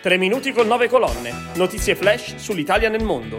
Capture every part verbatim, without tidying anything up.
Tre minuti con nove colonne. Notizie flash sull'Italia nel mondo.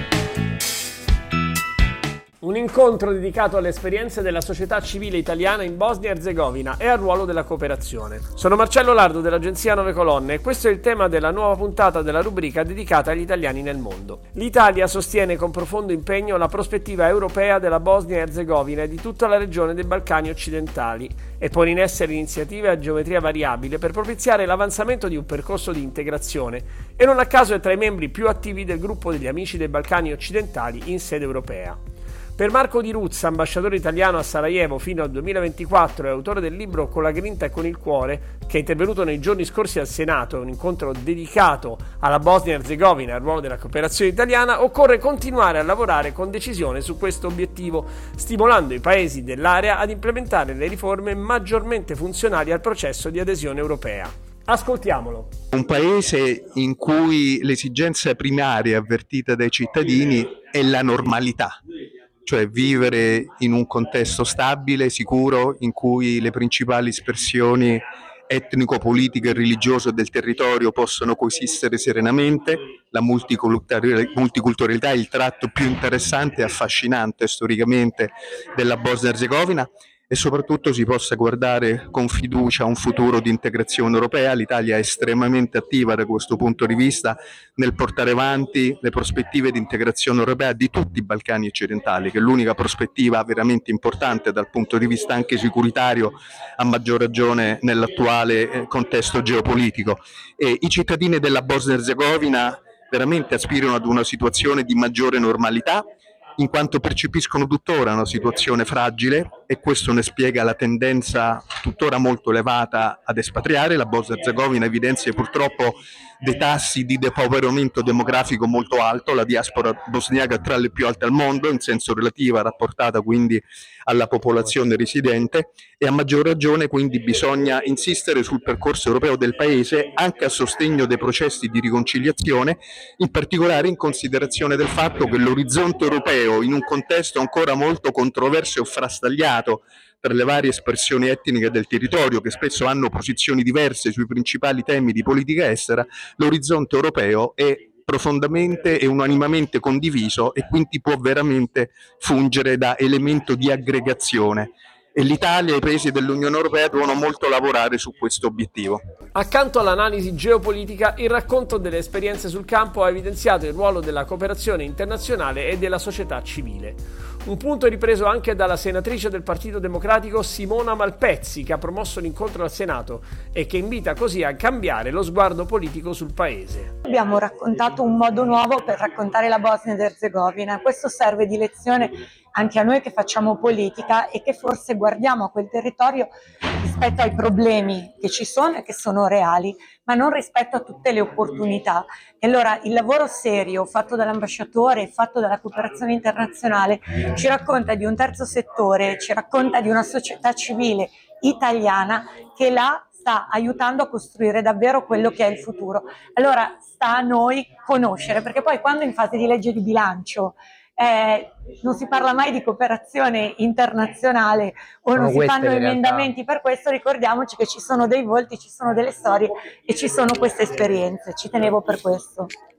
Un incontro dedicato alle esperienze della società civile italiana in Bosnia e Erzegovina e al ruolo della cooperazione. Sono Marcello Lardo dell'agenzia Nove Colonne e questo è il tema della nuova puntata della rubrica dedicata agli italiani nel mondo. L'Italia sostiene con profondo impegno la prospettiva europea della Bosnia e Erzegovina e di tutta la regione dei Balcani occidentali e pone in essere iniziative a geometria variabile per propiziare l'avanzamento di un percorso di integrazione e non a caso è tra i membri più attivi del gruppo degli amici dei Balcani occidentali in sede europea. Per Marco Di Ruzza, ambasciatore italiano a Sarajevo fino al duemilaventiquattro e autore del libro Con la grinta e con il cuore, che è intervenuto nei giorni scorsi al Senato, un incontro dedicato alla Bosnia e Erzegovina e al ruolo della cooperazione italiana, occorre continuare a lavorare con decisione su questo obiettivo, stimolando i paesi dell'area ad implementare le riforme maggiormente funzionali al processo di adesione europea. Ascoltiamolo. Un paese in cui l'esigenza primaria avvertita dai cittadini è la normalità. Cioè vivere in un contesto stabile, sicuro, in cui le principali espressioni etnico-politiche e religiose del territorio possono coesistere serenamente. La multiculturalità è il tratto più interessante e affascinante storicamente della Bosnia e Erzegovina, e soprattutto si possa guardare con fiducia a un futuro di integrazione europea. L'Italia è estremamente attiva da questo punto di vista nel portare avanti le prospettive di integrazione europea di tutti i Balcani occidentali, che è l'unica prospettiva veramente importante dal punto di vista anche securitario, a maggior ragione nell'attuale contesto geopolitico. E i cittadini della Bosnia e Erzegovina veramente aspirano ad una situazione di maggiore normalità, in quanto percepiscono tuttora una situazione fragile, e questo ne spiega la tendenza tuttora molto elevata ad espatriare. La Bosnia e Erzegovina evidenzia purtroppo dei tassi di depauperamento demografico molto alto, la diaspora bosniaca è tra le più alte al mondo in senso relativo, rapportata quindi alla popolazione residente, e a maggior ragione quindi bisogna insistere sul percorso europeo del paese anche a sostegno dei processi di riconciliazione, in particolare in considerazione del fatto che l'orizzonte europeo, in un contesto ancora molto controverso e frastagliato per le varie espressioni etniche del territorio, che spesso hanno posizioni diverse sui principali temi di politica estera, l'orizzonte europeo è profondamente e unanimemente condiviso e quindi può veramente fungere da elemento di aggregazione. E l'Italia e i paesi dell'Unione Europea devono molto lavorare su questo obiettivo. Accanto all'analisi geopolitica, il racconto delle esperienze sul campo ha evidenziato il ruolo della cooperazione internazionale e della società civile. Un punto ripreso anche dalla senatrice del Partito Democratico Simona Malpezzi, che ha promosso l'incontro al Senato e che invita così a cambiare lo sguardo politico sul paese. Abbiamo raccontato un modo nuovo per raccontare la Bosnia ed Erzegovina. Questo serve di lezione anche a noi che facciamo politica e che forse guardiamo a quel territorio rispetto ai problemi che ci sono e che sono reali, ma non rispetto a tutte le opportunità. E allora il lavoro serio fatto dall'ambasciatore, fatto dalla cooperazione internazionale, ci racconta di un terzo settore, ci racconta di una società civile italiana che là sta aiutando a costruire davvero quello che è il futuro. Allora sta a noi conoscere, perché poi quando in fase di legge di bilancio Eh, non si parla mai di cooperazione internazionale o non si fanno emendamenti per questo, ricordiamoci che ci sono dei volti, ci sono delle storie e ci sono queste esperienze. Ci tenevo per questo.